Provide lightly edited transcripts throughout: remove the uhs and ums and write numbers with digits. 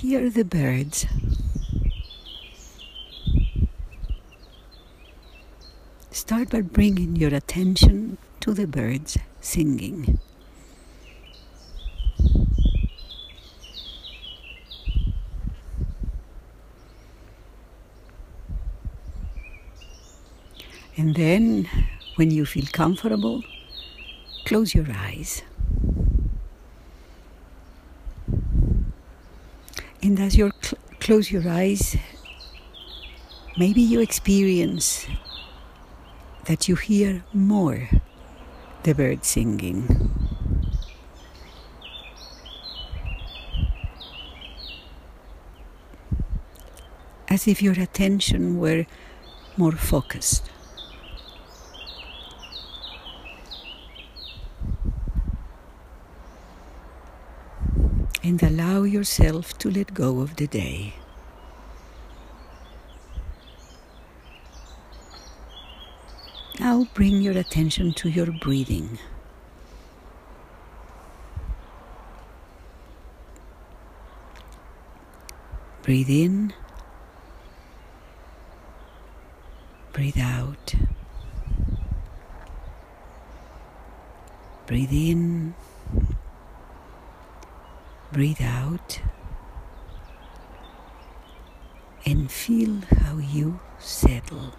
hear the birds, start by bringing your attention to the birds singing. And then, when you feel comfortable, close your eyes. And as you close your eyes, maybe you experience that you hear more the birds singing. As if your attention were more focused. And allow yourself to let go of the day. Now bring your attention to your breathing. Breathe in, breathe out. Breathe in, breathe out, and feel how you settle.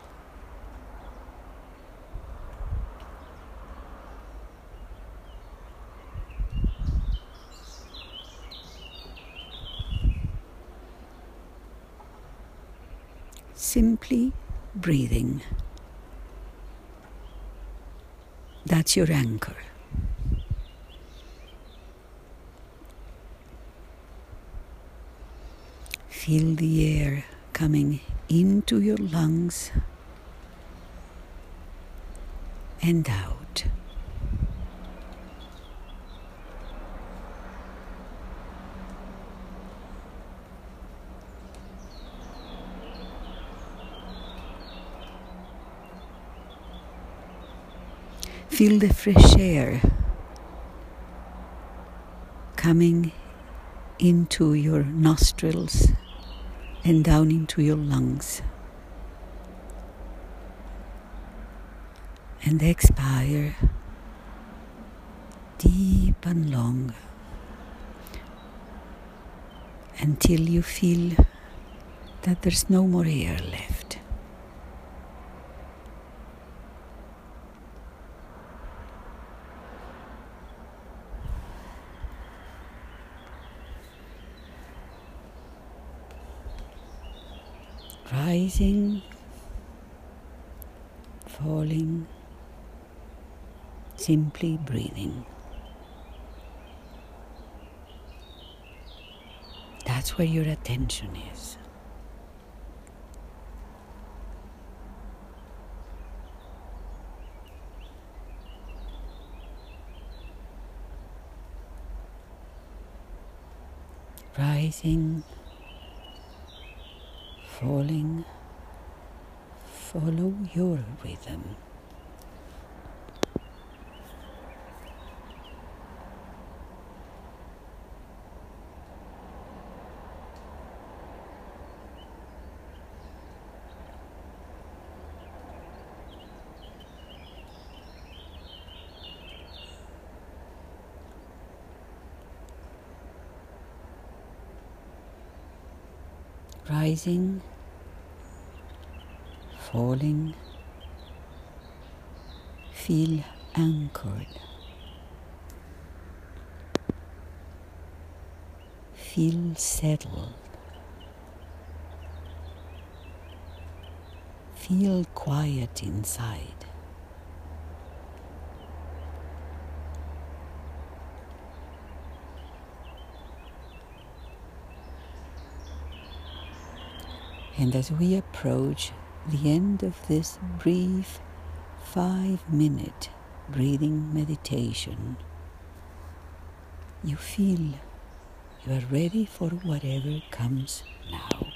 Simply breathing. That's your anchor. Feel the air coming into your lungs and out. Feel the fresh air coming into your nostrils and down into your lungs. And expire deep and long until you feel that there's no more air left. Rising, falling, simply breathing. That's where your attention is. Rising, falling, follow your rhythm. Rising, falling, feel anchored. Feel settled. Feel quiet inside. And as we approach the end of this brief 5-minute breathing meditation, you feel you are ready for whatever comes now.